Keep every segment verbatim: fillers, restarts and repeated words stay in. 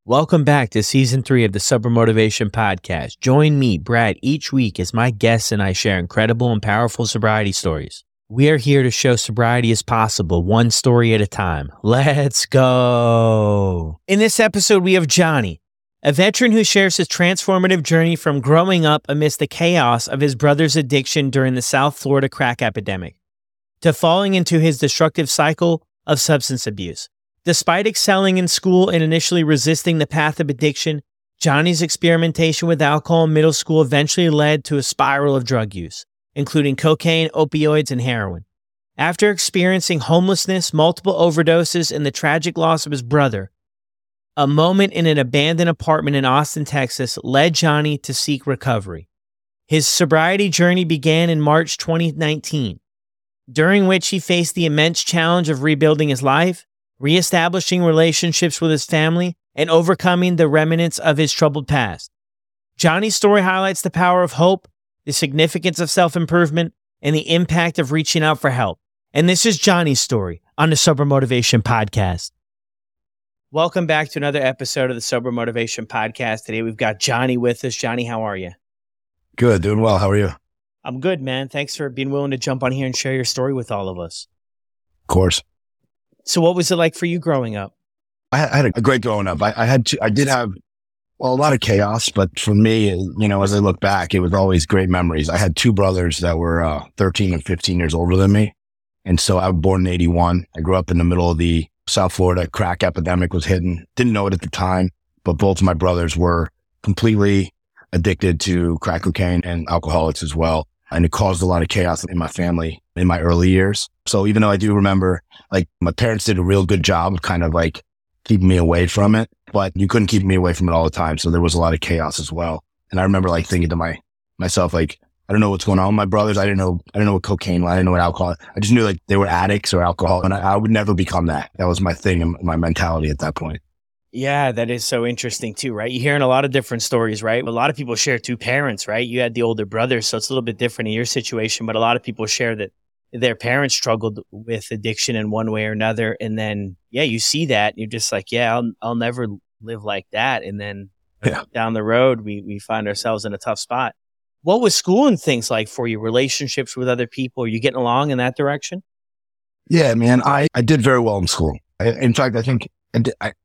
Welcome back to season three of the Sober Motivation Podcast. Join me, Brad, each week as my guests and I share incredible and powerful sobriety stories. We are here to show sobriety is possible, one story at a time. Let's go. In this episode, we have Johnny, a veteran who shares his transformative journey from growing up amidst the chaos of his brother's addiction during the South Florida crack epidemic, to falling into his destructive cycle of substance abuse. Despite excelling in school and initially resisting the path of addiction, Johnny's experimentation with alcohol in middle school eventually led to a spiral of drug use, including cocaine, opioids, and heroin. After experiencing homelessness, multiple overdoses, and the tragic loss of his brother, a moment in an abandoned apartment in Austin, Texas, led Johnny to seek recovery. His sobriety journey began in March twenty nineteen, during which he faced the immense challenge of rebuilding his life, reestablishing relationships with his family, and overcoming the remnants of his troubled past. Johnny's story highlights the power of hope, the significance of self-improvement, and the impact of reaching out for help. And this is Johnny's story on the Sober Motivation Podcast. Welcome back to another episode of the Sober Motivation Podcast. Today we've got Johnny with us. Johnny, how are you? Good, doing well. How are you? I'm good, man. Thanks for being willing to jump on here and share your story with all of us. Of course. So what was it like for you growing up? I had, I had a great growing up. I, I had to, I did have, well, a lot of chaos, but for me, you know, as I look back, it was always great memories. I had two brothers that were uh, thirteen and fifteen years older than me. And so I was born in eighty-one. I grew up in the middle of the South Florida crack epidemic was hitting. Didn't know it at the time, but both of my brothers were completely addicted to crack cocaine and alcoholics as well. And it caused a lot of chaos in my family in my early years. So even though I do remember, like, my parents did a real good job of kind of like keeping me away from it, but you couldn't keep me away from it all the time. So there was a lot of chaos as well. And I remember like thinking to my, myself, like, I don't know what's going on with my brothers. I didn't know, I didn't know what cocaine was. I didn't know what alcohol. I just knew like they were addicts or alcohol, and I, I would never become that. That was my thing and my mentality at that point. Yeah, that is so interesting too, right? You hear in a lot of different stories, right? A lot of people share two parents, right? You had the older brother, so it's a little bit different in your situation, but a lot of people share that their parents struggled with addiction in one way or another. And then, yeah, you see that, and you're just like, yeah, I'll, I'll never live like that. And then yeah. down the road, we, we find ourselves in a tough spot. What was school and things like for you? Relationships with other people? Are you getting along in that direction? Yeah, man, I, I did very well in school. I, in fact, I think I did, I,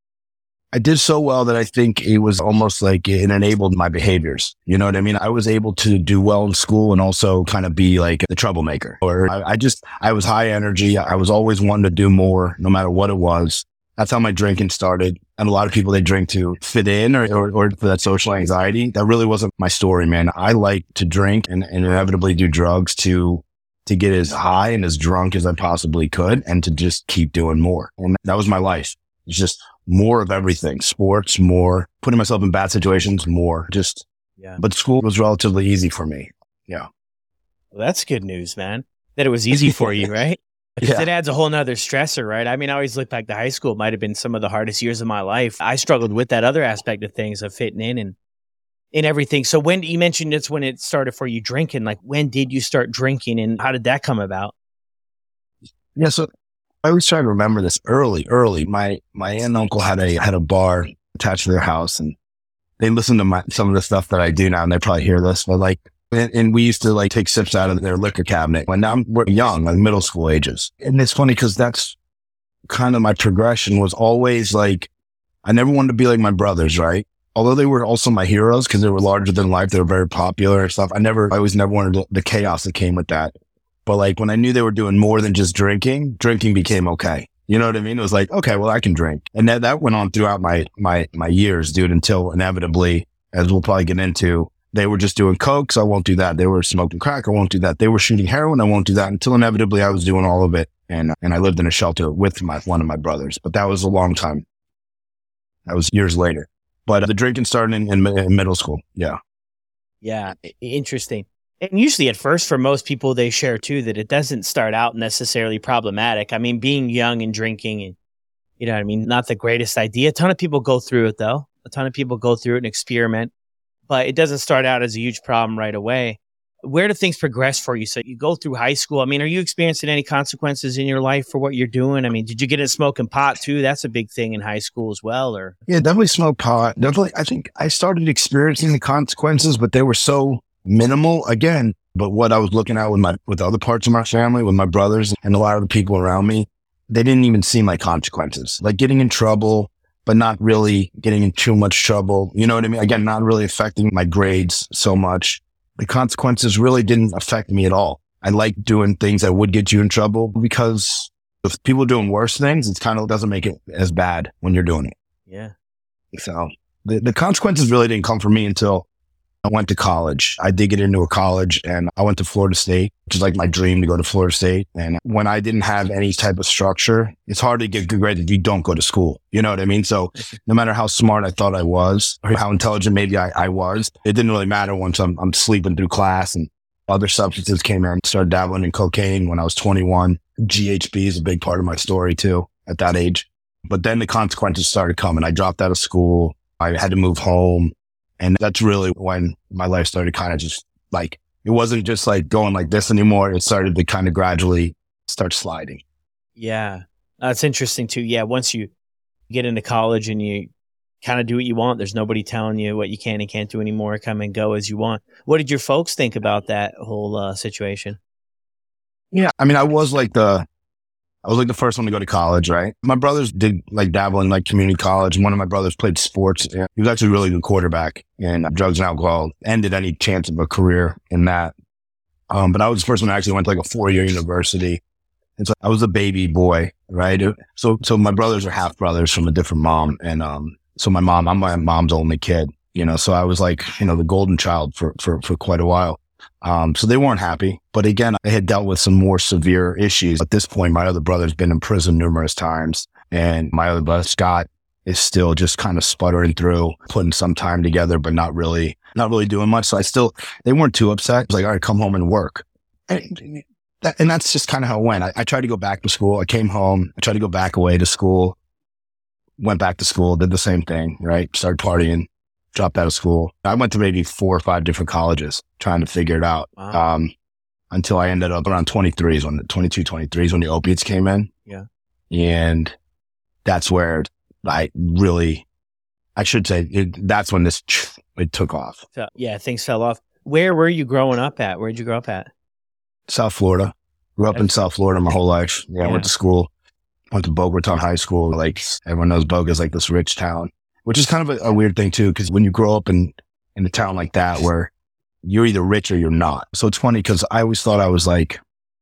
I did so well that I think it was almost like it enabled my behaviors. You know what I mean? I was able to do well in school and also kind of be like the troublemaker. Or I, I just, I was high energy. I was always wanting to do more, no matter what it was. That's how my drinking started. And a lot of people, they drink to fit in or, or, or for that social anxiety. That really wasn't my story, man. I like to drink and, and inevitably do drugs to, to get as high and as drunk as I possibly could and to just keep doing more. And that was my life. It's just more of everything, sports, more putting myself in bad situations, more just, yeah. But school was relatively easy for me. Yeah. Well, that's good news, man, that it was easy for you, right? Because yeah. It adds a whole nother stressor, right? I mean, I always look back to high school. It might have been some of the hardest years of my life. I struggled with that other aspect of things, of fitting in and in everything. So when you mentioned it's when it started for you drinking, like when did you start drinking and how did that come about? Yeah. So I always try to remember this early, early. My, my aunt and uncle had a, had a bar attached to their house, and they listened to my, some of the stuff that I do now, and they probably hear this, but like, and, and we used to like take sips out of their liquor cabinet when I'm we're young, like middle school ages. And it's funny because that's kind of my progression was always like, I never wanted to be like my brothers, right? Although they were also my heroes because they were larger than life. They were very popular and stuff. I never, I always never wanted the chaos that came with that. But like when I knew they were doing more than just drinking, drinking became okay. You know what I mean? It was like, okay, well, I can drink. And that, that went on throughout my, my, my years, dude, until inevitably, as we'll probably get into, they were just doing coke. So I won't do that. They were smoking crack. I won't do that. They were shooting heroin. I won't do that until inevitably I was doing all of it. And, and I lived in a shelter with my, one of my brothers, but that was a long time. That was years later, but the drinking started in, in, in middle school. Yeah. Yeah. Interesting. And usually at first, for most people, they share too that it doesn't start out necessarily problematic. I mean, being young and drinking, and you know what I mean, not the greatest idea. A ton of people go through it though. A ton of people go through it and experiment, but it doesn't start out as a huge problem right away. Where do things progress for you? So you go through high school. I mean, are you experiencing any consequences in your life for what you're doing? I mean, did you get into smoking pot too? That's a big thing in high school as well, or? Yeah, definitely smoke pot. Definitely. I think I started experiencing the consequences, but they were so minimal again. But what I was looking at with my, with other parts of my family, with my brothers and a lot of the people around me, they didn't even seem like consequences, like getting in trouble, but not really getting in too much trouble. You know what I mean? Again, not really affecting my grades so much. The consequences really didn't affect me at all. I like doing things that would get you in trouble because if people are doing worse things, it kind of doesn't make it as bad when you're doing it. Yeah. So the, the consequences really didn't come for me until I went to college. I did get into a college and I went to Florida State, which is like my dream to go to Florida State. And when I didn't have any type of structure, it's hard to get good grades if you don't go to school. You know what I mean? So no matter how smart I thought I was or how intelligent maybe I, I was, it didn't really matter once I'm, I'm sleeping through class and other substances came in. Started dabbling in cocaine when I was twenty-one. G H B is a big part of my story too at that age. But then the consequences started coming. I dropped out of school. I had to move home. And that's really when my life started kind of just like, it wasn't just like going like this anymore. It started to kind of gradually start sliding. Yeah. That's interesting too. Yeah. Once you get into college and you kind of do what you want, there's nobody telling you what you can and can't do anymore. Come and go as you want. What did your folks think about that whole uh, situation? Yeah. I mean, I was like the, I was like the first one to go to college, right? My brothers did like dabble in like community college. And one of my brothers played sports. And he was actually a really good quarterback, and drugs and alcohol ended any chance of a career in that. Um, but I was the first one that actually went to like a four-year university. And so I was a baby boy, right? So, so my brothers are half brothers from a different mom. And, um, so my mom, I'm my mom's only kid, you know, so I was like, you know, the golden child for, for, for quite a while. Um, so they weren't happy. But again, I had dealt with some more severe issues. At this point, my other brother's been in prison numerous times. And my other brother, Scott, is still just kind of sputtering through, putting some time together, but not really, not really doing much. So I still, they weren't too upset. It was like, all right, come home and work. And, that, and that's just kind of how it went. I, I tried to go back to school. I came home. I tried to go back away to school, went back to school, did the same thing, right? Started partying. Dropped out of school. I went to maybe four or five different colleges trying to figure it out. Wow. Um, until I ended up around twenty-three is when the twenty-two, twenty-three is when the opiates came in. Yeah. And that's where I really, I should say it, that's when this, it took off. So, yeah, things fell off. Where were you growing up at? Where'd you grow up at? South Florida. Grew up that's in South Florida my whole life. Yeah, yeah. I went to school, went to Boca Raton High School. Like everyone knows Boca is like this rich town. Which is kind of a, a weird thing too, because when you grow up in, in a town like that where you're either rich or you're not. So it's funny because I always thought I was like,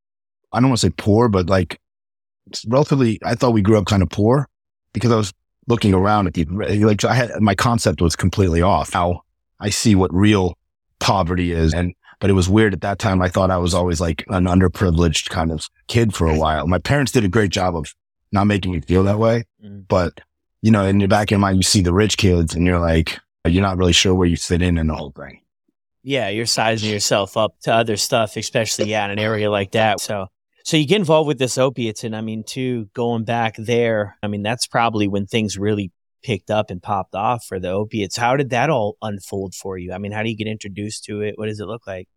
I don't want to say poor, but like relatively, I thought we grew up kind of poor because I was looking around at the, like I had, my concept was completely off. Now I see what real poverty is. And, but it was weird at that time. I thought I was always like an underprivileged kind of kid for a while. My parents did a great job of not making me feel that way, mm. but you know, in the back of your mind, you see the rich kids and you're like, you're not really sure where you fit in in the whole thing. Yeah, you're sizing yourself up to other stuff, especially, yeah, in an area like that. So, so you get involved with this opiates. And I mean, too, going back there, I mean, that's probably when things really picked up and popped off for the opiates. How did that all unfold for you? I mean, how do you get introduced to it? What does it look like?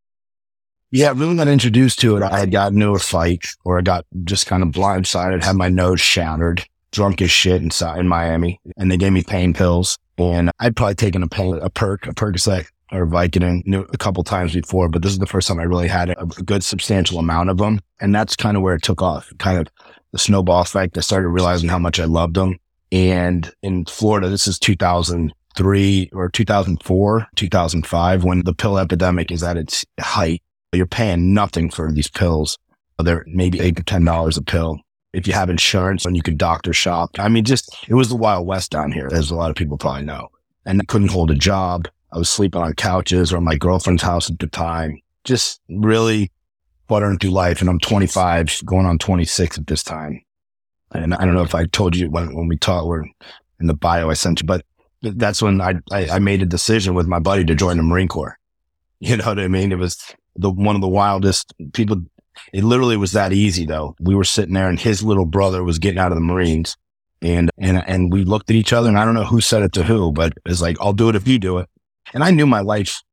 Yeah, I really got introduced to it. I had gotten into a fight or I got just kind of blindsided, had my nose shattered. Drunk as shit inside in Miami, and they gave me pain pills. And I'd probably taken a pain, a perk, a Percocet or Vicodin a couple times before, but this is the first time I really had a good substantial amount of them. And that's kind of where it took off, kind of the snowball effect. I started realizing how much I loved them. And in Florida, this is two thousand three or two thousand four, two thousand five, when the pill epidemic is at its height. You're paying nothing for these pills. They're maybe eight to ten dollars a pill. If you have insurance and you could doctor shop. I mean, just, it was the Wild West down here, as a lot of people probably know. And I couldn't hold a job. I was sleeping on couches or at my girlfriend's house at the time. Just really buttering through life. And I'm twenty-five, going on twenty-six at this time. And I don't know if I told you when, when we talked, we're in the bio I sent you, but that's when I, I, I made a decision with my buddy to join the Marine Corps. You know what I mean? It was the one of the wildest people. It literally was that easy though. We were sitting there and his little brother was getting out of the Marines and, and, and we looked at each other and I don't know who said it to who, but it's like, I'll do it if you do it. And I knew my life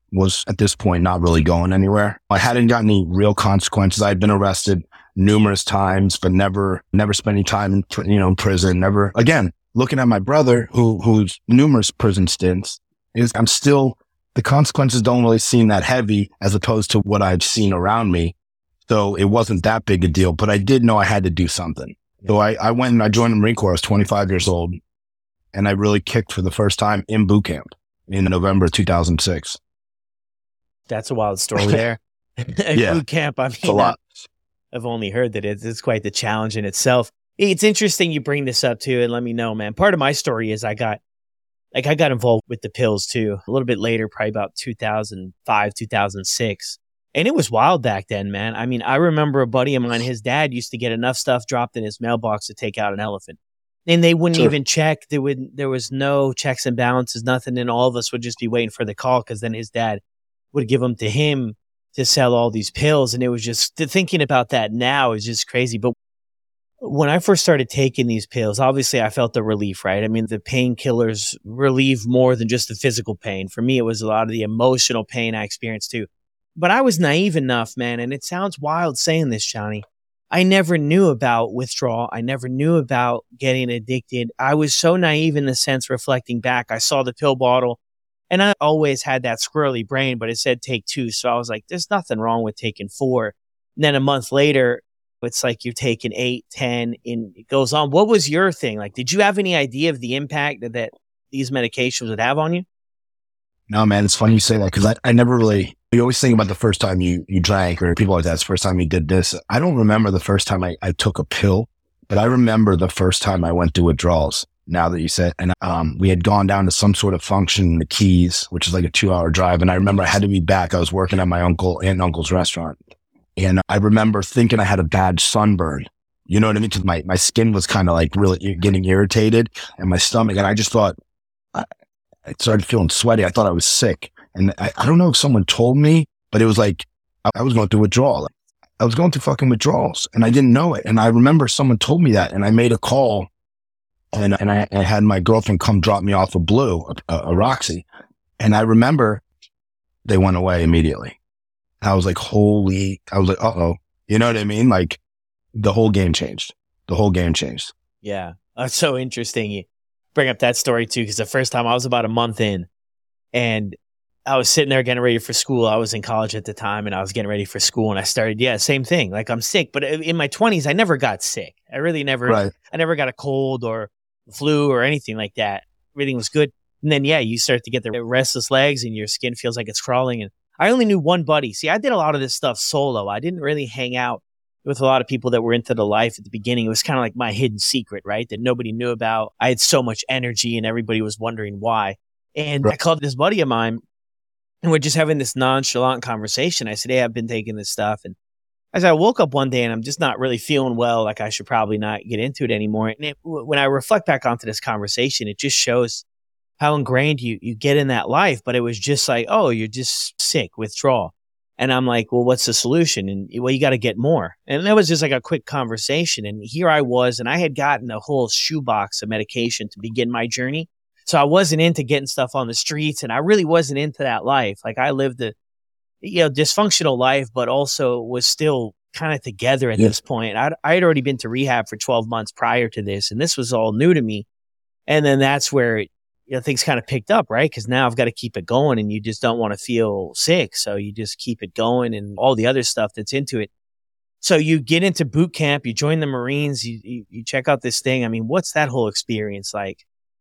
was at this point not really going anywhere. I hadn't got any real consequences. I had been arrested numerous times, but never, never spent any time in, you know, in prison. Never, again, looking at my brother who, who's numerous prison stints, is I'm still, the consequences don't really seem that heavy as opposed to what I've seen around me. So it wasn't that big a deal, but I did know I had to do something. So I, I went and I joined the Marine Corps. I was twenty-five years old, and I really kicked for the first time in boot camp in November of two thousand six. That's a wild story there. Yeah, boot camp, I mean, it's a lot. I've only heard that it's, it's quite the challenge in itself. It's interesting you bring this up too, and let me know, man. Part of my story is I got, like, I got involved with the pills too, a little bit later, probably about two thousand five, two thousand six. And it was wild back then, man. I mean, I remember a buddy of mine, his dad used to get enough stuff dropped in his mailbox to take out an elephant. And they wouldn't sure. even check. There would, there was no checks and balances, nothing. And all of us would just be waiting for the call because then his dad would give them to him to sell all these pills. And it was just, thinking about that now is just crazy. But when I first started taking these pills, obviously I felt the relief, right? I mean, the painkillers relieve more than just the physical pain. For me, it was a lot of the emotional pain I experienced too. But I was naive enough, man, and it sounds wild saying this, Johnny. I never knew about withdrawal. I never knew about getting addicted. I was so naive in the sense, reflecting back. I saw the pill bottle, and I always had that squirrely brain, but it said take two. So I was like, there's nothing wrong with taking four. And then a month later, it's like you're taking eight, ten, and it goes on. What was your thing? Like, did you have any idea of the impact that, that these medications would have on you? No, man, it's funny you say that because I, I never really, you always think about the first time you, you drank or people like that, it's the first time you did this. I don't remember the first time I, I took a pill, but I remember the first time I went to withdrawals, now that you said, and um, we had gone down to some sort of function in the Keys, which is like a two hour drive. And I remember I had to be back. I was working at my uncle aunt and uncle's restaurant. And I remember thinking I had a bad sunburn. You know what I mean? Because my, my skin was kind of like really getting irritated and my stomach. And I just thought, I, I started feeling sweaty. I thought I was sick. And I, I don't know if someone told me, but it was like, I, I was going through withdrawal. I was going through fucking withdrawals and I didn't know it. And I remember someone told me that and I made a call and, and I, I had my girlfriend come drop me off a Blue, a, a Roxy. And I remember they went away immediately. I was like, holy, I was like, uh-oh. You know what I mean? Like the whole game changed. The whole game changed. Yeah. That's so interesting. You bring up that story too, because the first time I was about a month in and I was sitting there getting ready for school. I was in college at the time and I was getting ready for school and I started, yeah, same thing. Like I'm sick, but in my twenties, I never got sick. I really never, right. I never got a cold or flu or anything like that. Everything was good. And then, yeah, you start to get the restless legs and your skin feels like it's crawling. And I only knew one buddy. See, I did a lot of this stuff solo. I didn't really hang out with a lot of people that were into the life at the beginning. It was kind of like my hidden secret, right? That nobody knew about. I had so much energy and everybody was wondering why. And right. I called this buddy of mine and we're just having this nonchalant conversation. I said, hey, I've been taking this stuff. And as I woke up one day and I'm just not really feeling well, like I should probably not get into it anymore. And it, when I reflect back onto this conversation, it just shows how ingrained you, you get in that life. But it was just like, oh, you're just sick, withdrawal. And I'm like, well, what's the solution? And well, you got to get more. And that was just like a quick conversation. And here I was, and I had gotten a whole shoebox of medication to begin my journey. So I wasn't into getting stuff on the streets, and I really wasn't into that life. Like I lived a, you know, dysfunctional life, but also was still kind of together at yeah. this point. I I had already been to rehab for twelve months prior to this, and this was all new to me. And then that's where, you know, things kind of picked up, right? Because now I've got to keep it going, and you just don't want to feel sick, so you just keep it going, and all the other stuff that's into it. So you get into boot camp, you join the Marines, you you, you check out this thing. I mean, what's that whole experience like?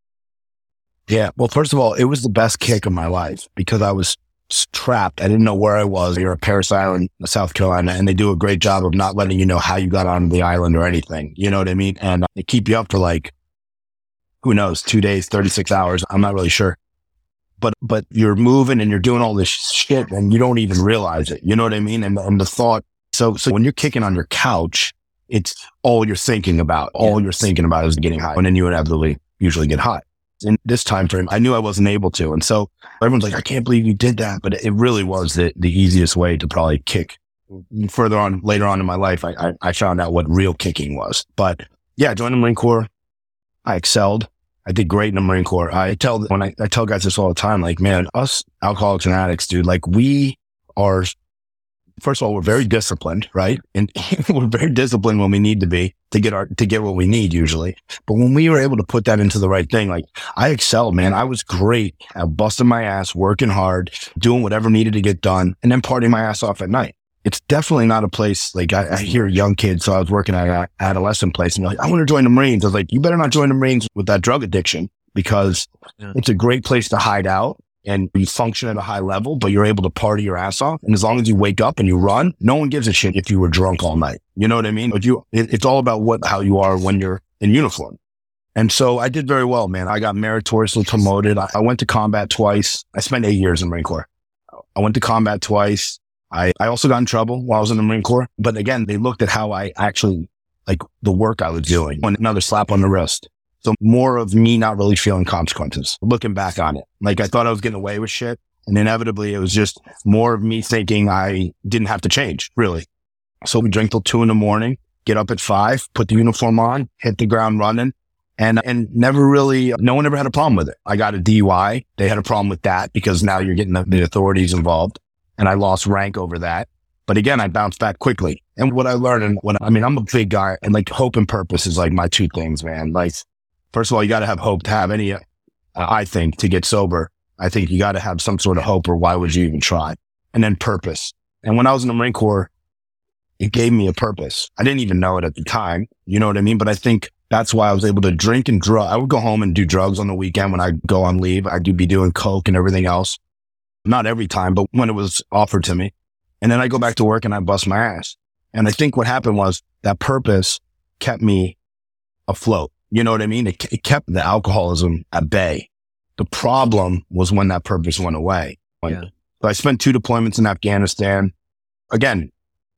Yeah. Well, first of all, it was the best kick of my life because I was trapped. I didn't know where I was. You're at Parris Island, South Carolina, and they do a great job of not letting you know how you got onto the island or anything. You know what I mean? And they keep you up for like, who knows, two days, thirty-six hours. I'm not really sure. But, but you're moving and you're doing all this shit and you don't even realize it. You know what I mean? And, and the thought, so, so when you're kicking on your couch, it's all you're thinking about. All yes. you're thinking about is getting high. And then you inevitably usually get high. In this time frame, I knew I wasn't able to. And so everyone's like, I can't believe you did that. But it really was the, the easiest way to probably kick. Further on, later on in my life, I, I, I found out what real kicking was. But yeah, I joined the Marine Corps. I excelled. I did great in the Marine Corps. I tell, when I, I tell guys this all the time, like, man, us alcoholics and addicts, dude, like we are, first of all, we're very disciplined, right? And we're very disciplined when we need to be to get our, to get what we need usually. But when we were able to put that into the right thing, like I excelled, man. I was great at busting my ass, working hard, doing whatever needed to get done, and then partying my ass off at night. It's definitely not a place like I, I hear young kids. So I was working at an adolescent place and they're like, I want to join the Marines. I was like, you better not join the Marines with that drug addiction because yeah. It's a great place to hide out and you function at a high level, but you're able to party your ass off. And as long as you wake up and you run, no one gives a shit if you were drunk all night. You know what I mean? But you, it, it's all about what, how you are when you're in uniform. And so I did very well, man. I got meritoriously promoted. I, I went to combat twice. I spent eight years in the Marine Corps. I went to combat twice. I, I also got in trouble while I was in the Marine Corps. But again, they looked at how I actually, like the work I was doing. Another slap on the wrist. So more of me not really feeling consequences, looking back on it. Like I thought I was getting away with shit. And inevitably it was just more of me thinking I didn't have to change, really. So we drink till two in the morning, get up at five, put the uniform on, hit the ground running. And, and never really, no one ever had a problem with it. I got a D U I. They had a problem with that because now you're getting the, the authorities involved. And I lost rank over that. But again, I bounced back quickly. And what I learned, and what I mean, I'm a big guy and like hope and purpose is like my two things, man. Like, first of all, you got to have hope to have any, uh, I think, to get sober. I think you got to have some sort of hope or why would you even try? And then purpose. And when I was in the Marine Corps, it gave me a purpose. I didn't even know it at the time. You know what I mean? But I think that's why I was able to drink and drug. I would go home and do drugs on the weekend when I go on leave. I do be doing coke and everything else. Not every time, but when it was offered to me. And then I go back to work and I bust my ass. And I think what happened was that purpose kept me afloat. You know what I mean? It, it kept the alcoholism at bay. The problem was when that purpose went away. Yeah. So I spent two deployments in Afghanistan. Again,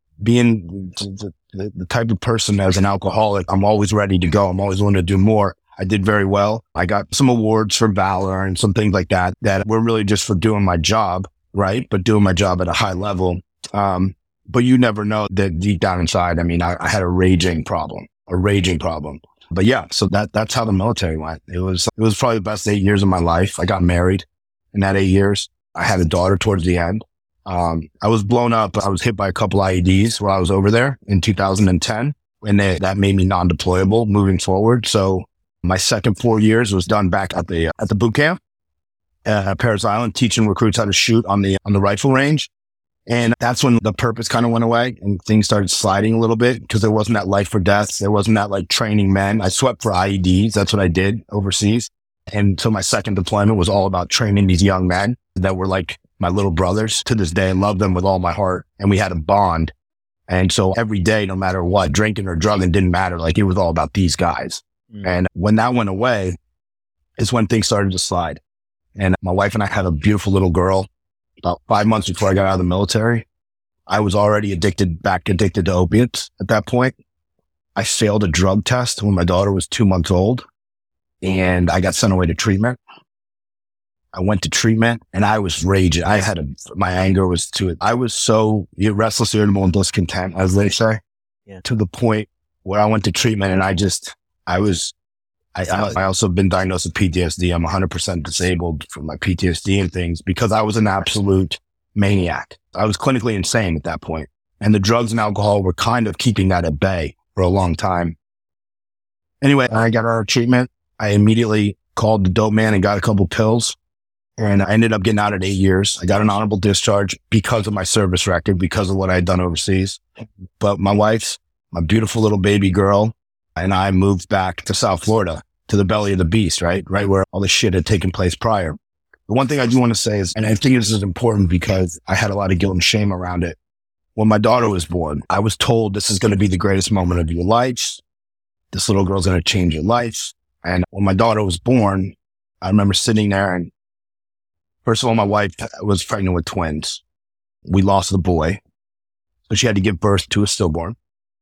being the, the, the type of person as an alcoholic, I'm always ready to go. I'm always willing to do more. I did very well. I got some awards for valor and some things like that, that were really just for doing my job, right? But doing my job at a high level. Um, but you never know that deep down inside, I mean, I, I had a raging problem, a raging problem. But yeah, so that, that's how the military went. It was, it was probably the best eight years of my life. I got married in that eight years. I had a daughter towards the end. Um, I was blown up. I was hit by a couple I E Ds while I was over there in two thousand ten. And they, that made me non-deployable moving forward. So my second four years was done back at the, at the boot camp, uh, at Parris Island, teaching recruits how to shoot on the, on the rifle range. And that's when the purpose kind of went away and things started sliding a little bit because there wasn't that life or death. There wasn't that like training men. I swept for I E Ds. That's what I did overseas. And so my second deployment was all about training these young men that were like my little brothers. To this day, I love them with all my heart. And we had a bond. And so every day, no matter what, drinking or drugging didn't matter. Like it was all about these guys. Mm. And when that went away is when things started to slide. And my wife and I had a beautiful little girl. About five months before I got out of the military, I was already addicted, back addicted to opiates at that point. I failed a drug test when my daughter was two months old and I got sent away to treatment. I went to treatment and I was raging. I had a, my anger was to it. I was so restless, irritable, and discontent, as they say, yeah. To the point where I went to treatment and I just, I was, I, I also been diagnosed with P T S D. I'm one hundred percent disabled from my P T S D and things because I was an absolute maniac. I was clinically insane at that point. And the drugs and alcohol were kind of keeping that at bay for a long time. Anyway, I got out of treatment. I immediately called the dope man and got a couple pills. And I ended up getting out at eight years. I got an honorable discharge because of my service record, because of what I had done overseas. But my wife's, my beautiful little baby girl, and I moved back to South Florida, to the belly of the beast, right? Right where all the shit had taken place prior. The one thing I do want to say is, and I think this is important because I had a lot of guilt and shame around it. When my daughter was born, I was told this is going to be the greatest moment of your life. This little girl's going to change your life. And when my daughter was born, I remember sitting there and first of all, my wife was pregnant with twins. We lost the boy. So she had to give birth to a stillborn.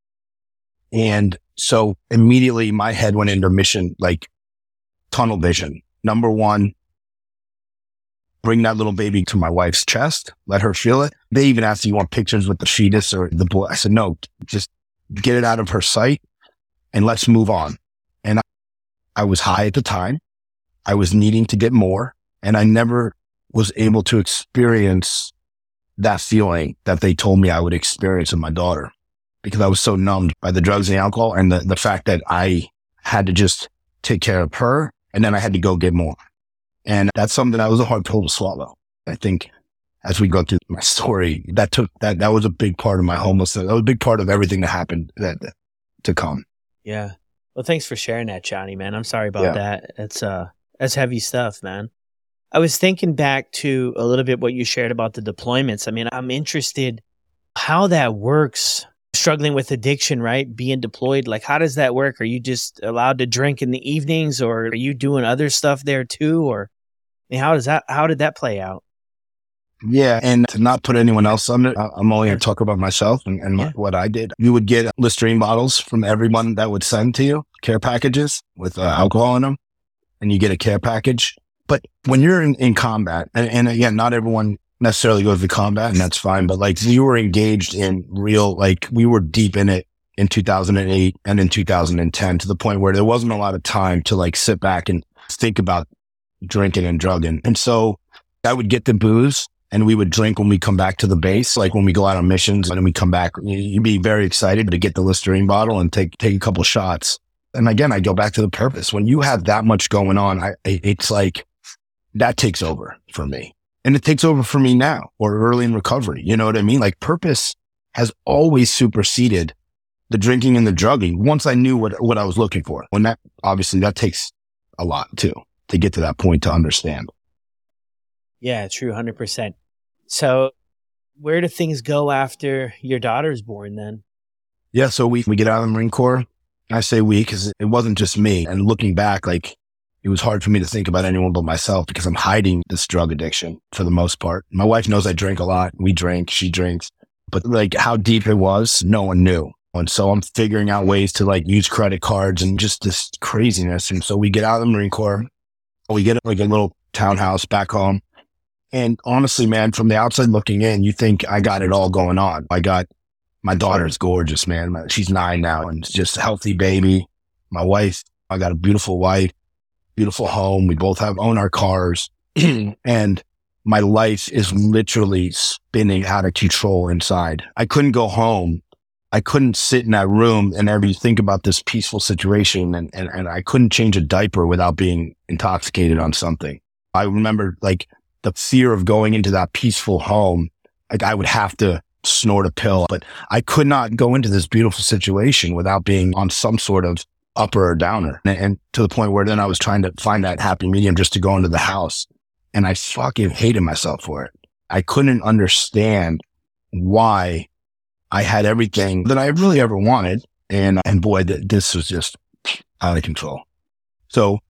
And so immediately my head went into mission, like tunnel vision. Number one, bring that little baby to my wife's chest, let her feel it. They even asked, do you want pictures with the fetus or the boy? I said, no, just get it out of her sight and let's move on. And I, I was high at the time. I was needing to get more, and I never was able to experience that feeling that they told me I would experience with my daughter, because I was so numbed by the drugs and the alcohol and the, the fact that I had to just take care of her, and then I had to go get more. And that's something that was a hard pill to swallow. I think as we go through my story, that took that that was a big part of my homelessness. That was a big part of everything that happened that, that to come. Yeah. Well, thanks for sharing that, Johnny, man. I'm sorry about Yeah. that. It's uh that's heavy stuff, man. I was thinking back to a little bit what you shared about the deployments. I mean, I'm interested how that works, struggling with addiction, right? Being deployed. Like, how does that work? Are you just allowed to drink in the evenings, or are you doing other stuff there too? Or I mean, how does that, how did that play out? Yeah. And to not put anyone else on it, I- I'm only going to talk about myself and, and Yeah. my, what I did. You would get Listerine bottles from everyone that would send to you, care packages with uh, alcohol in them, and you get a care package. But when you're in, in combat, and, and again, not everyone necessarily goes to combat, and that's fine, but like we were engaged in real, like we were deep in it in two thousand eight and in two thousand ten, to the point where there wasn't a lot of time to like sit back and think about drinking and drugging. And so I would get the booze and we would drink when we come back to the base, like when we go out on missions and then we come back, you'd be very excited to get the Listerine bottle and take, take a couple shots. And again, I go back to the purpose. When you have that much going on, I, it's like, that takes over for me. And it takes over for me now, or early in recovery. You know what I mean? Like purpose has always superseded the drinking and the drugging once I knew what, what I was looking for. And that, obviously that takes a lot too, to get to that point to understand. Yeah, true. one hundred percent. So where do things go after your daughter's born then? Yeah. So we, we get out of the Marine Corps. I say we, cause it wasn't just me. And looking back, like, it was hard for me to think about anyone but myself because I'm hiding this drug addiction for the most part. My wife knows I drink a lot. We drink, she drinks, but like how deep it was, no one knew. And so I'm figuring out ways to like use credit cards and just this craziness. And so we get out of the Marine Corps, we get like a little townhouse back home. And honestly, man, from the outside looking in, you think I got it all going on. I got, my daughter's gorgeous, man. She's nine now and just a healthy baby. My wife, I got a beautiful wife. Beautiful home. We both have own our cars and my life is literally spinning out of control inside. I couldn't go home. I couldn't sit in that room and ever think about this peaceful situation. And, and, and I couldn't change a diaper without being intoxicated on something. I remember like the fear of going into that peaceful home. Like I would have to snort a pill, but I could not go into this beautiful situation without being on some sort of upper or downer. And, and to the point where then I was trying to find that happy medium just to go into the house. And I fucking hated myself for it. I couldn't understand why I had everything that I really ever wanted. And, and boy, th- this was just out of control. So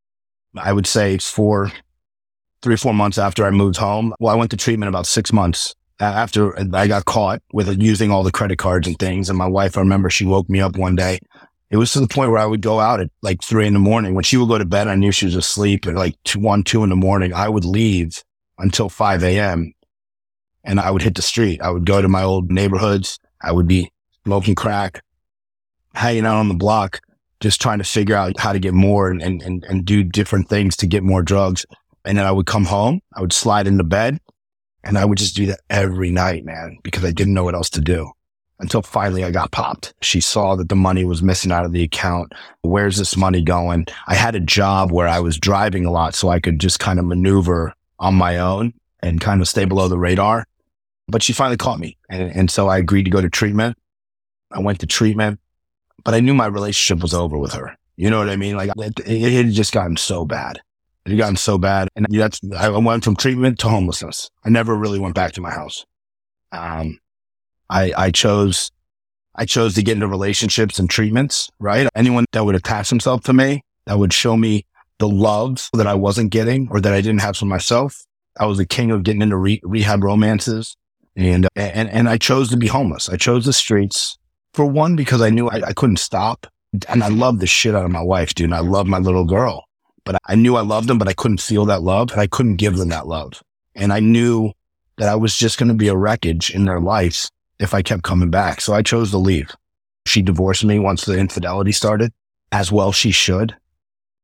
I would say four, three or four months after I moved home, well, I went to treatment about six months after I got caught with using all the credit cards and things. And my wife, I remember she woke me up one day. It was to the point where I would go out at like three in the morning. When she would go to bed, I knew she was asleep at like two, one, two in the morning. I would leave until five a.m. and I would hit the street. I would go to my old neighborhoods. I would be smoking crack, hanging out on the block, just trying to figure out how to get more and, and, and, and do different things to get more drugs. And then I would come home. I would slide into bed and I would just do that every night, man, because I didn't know what else to do. Until finally I got popped. She saw that the money was missing out of the account. Where's this money going? I had a job where I was driving a lot so I could just kind of maneuver on my own and kind of stay below the radar. But she finally caught me. And, and so I agreed to go to treatment. I went to treatment, but I knew my relationship was over with her. You know what I mean? Like it, it had just gotten so bad. It had gotten so bad. And that's, I went from treatment to homelessness. I never really went back to my house. Um, I, I chose, I chose to get into relationships and treatments, right? Anyone that would attach himself to me, that would show me the love that I wasn't getting or that I didn't have for myself. I was the king of getting into re- rehab romances. And, and, and I chose to be homeless. I chose the streets for one, because I knew I, I couldn't stop. And I loved the shit out of my wife, dude. And I loved my little girl, but I knew I loved them, but I couldn't feel that love and I couldn't give them that love. And I knew that I was just going to be a wreckage in their lives if I kept coming back. So I chose to leave. She divorced me once the infidelity started, as well she should.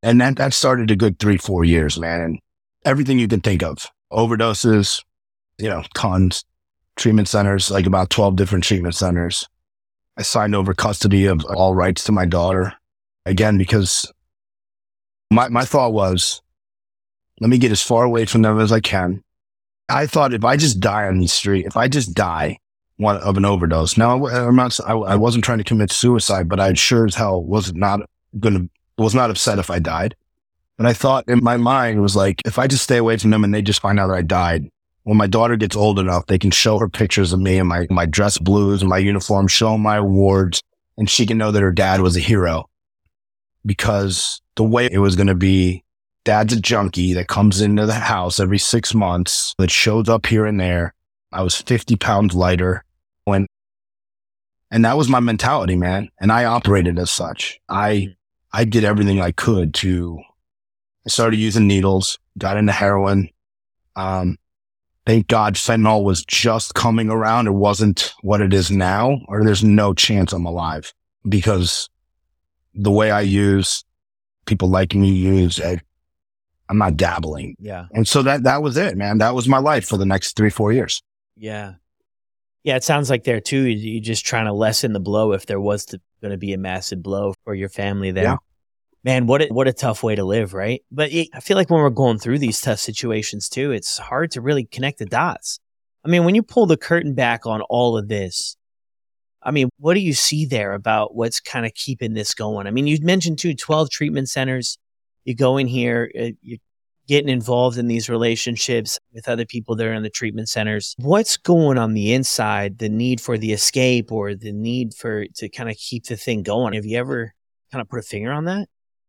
And that, that started a good three, four years, man. And everything you can think of, overdoses, you know, tons, treatment centers, like about twelve different treatment centers. I signed over custody of all rights to my daughter. Again, because my, my thought was, let me get as far away from them as I can. I thought if I just die on the street, if I just die one of an overdose. Now, I'm not, I, I wasn't trying to commit suicide, but I sure as hell was not going to, was not upset if I died. But I thought in my mind was like, if I just stay away from them and they just find out that I died, when my daughter gets old enough, they can show her pictures of me and my, my dress blues and my uniform, show my awards, and she can know that her dad was a hero. Because the way it was going to be, dad's a junkie that comes into the house every six months, that shows up here and there. I was fifty pounds lighter. When, and that was my mentality, man. And I operated as such. I, I did everything I could to, I started using needles, got into heroin. Um, thank God fentanyl was just coming around. It wasn't what it is now, or there's no chance I'm alive, because the way I use, people like me use, I, I'm not dabbling. Yeah. And so that, that was it, man. That was my life for the next three, four years. Yeah. Yeah. It sounds like there too, you're just trying to lessen the blow if there was going to be a massive blow for your family there. Yeah. Man, what a, what a tough way to live, right? But it, I feel like when we're going through these tough situations too, it's hard to really connect the dots. I mean, when you pull the curtain back on all of this, I mean, what do you see there about what's kind of keeping this going? I mean, you mentioned too, twelve treatment centers. You go in here, uh, you're getting involved in these relationships with other people that are in the treatment centers. What's going on the inside, the need for the escape or the need for to kind of keep the thing going? Have you ever kind of put a finger on that?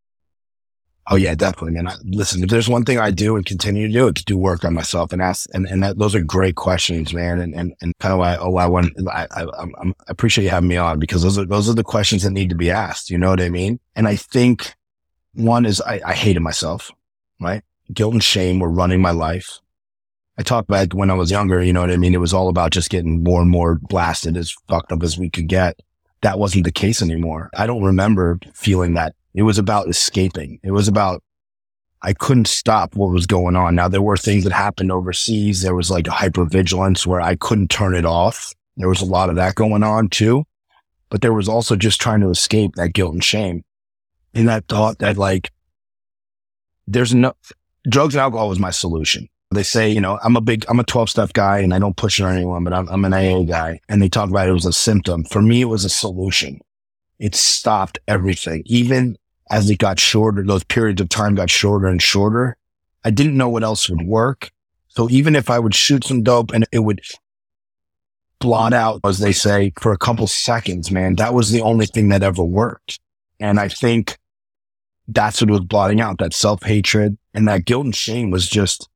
Oh yeah, definitely, man. I, listen, if there's one thing I do and continue to do, it's do work on myself and ask, and, and that, those are great questions, man. And, and, and kind of why, oh, I want, I, I, I'm, I appreciate you having me on, because those are, those are the questions that need to be asked. You know what I mean? And I think one is I, I hated myself, right? Guilt and shame were running my life. I talked back when I was younger, you know what I mean? It was all about just getting more and more blasted, as fucked up as we could get. That wasn't the case anymore. I don't remember feeling that. It was about escaping. It was about, I couldn't stop what was going on. Now, there were things that happened overseas. There was like a hypervigilance where I couldn't turn it off. There was a lot of that going on too. But there was also just trying to escape that guilt and shame. And that thought that like, there's no, drugs and alcohol was my solution. They say, you know, I'm a big, I'm a twelve step guy and I don't push it on anyone, but I'm, I'm an A A guy. And they talk about it was a symptom. For me, it was a solution. It stopped everything. Even as it got shorter, those periods of time got shorter and shorter. I didn't know what else would work. So even if I would shoot some dope and it would blot out, as they say, for a couple seconds, man, that was the only thing that ever worked. And I think that's what was blotting out, that self-hatred, and that guilt and shame was just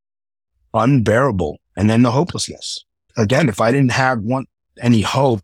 unbearable. And then the hopelessness. Again, if I didn't have one, any hope,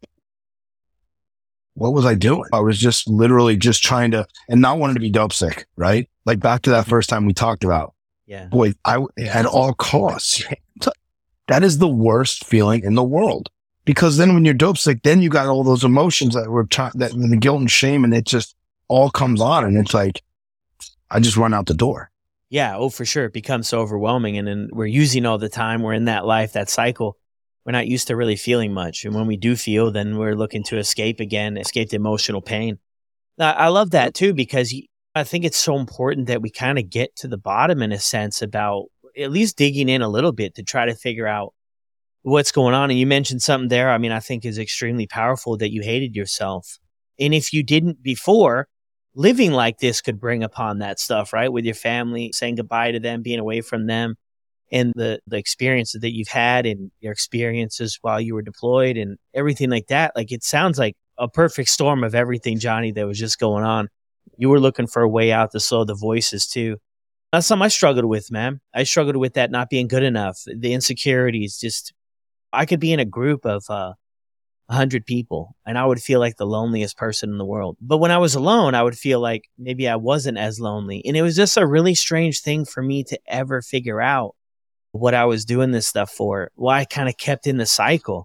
what was I doing? I was just literally just trying to, and not wanting to be dope sick, right? Like back to that first time we talked about. Yeah. Boy, I, at all costs, that is the worst feeling in the world. Because then when you're dope sick, then you got all those emotions that were, t- that the guilt and shame, and it just all comes on. And it's like, I just run out the door. Yeah. Oh, for sure. It becomes so overwhelming. And then we're using all the time. We're in that life, that cycle. We're not used to really feeling much. And when we do feel, then we're looking to escape again, escape the emotional pain. I love that too, because I think it's so important that we kind of get to the bottom in a sense about at least digging in a little bit to try to figure out what's going on. And you mentioned something there, I mean, I think is extremely powerful, that you hated yourself. And if you didn't before, living like this could bring upon that stuff, right? With your family, saying goodbye to them, being away from them. And the, the experiences that you've had and your experiences while you were deployed and everything like that. Like, it sounds like a perfect storm of everything, Johnny, that was just going on. You were looking for a way out to slow the voices too. That's something I struggled with, man. I struggled with that not being good enough. The insecurities, just, I could be in a group of uh, one hundred people and I would feel like the loneliest person in the world. But when I was alone, I would feel like maybe I wasn't as lonely. And it was just a really strange thing for me to ever figure out what I was doing this stuff for. Well, I kind of kept in the cycle.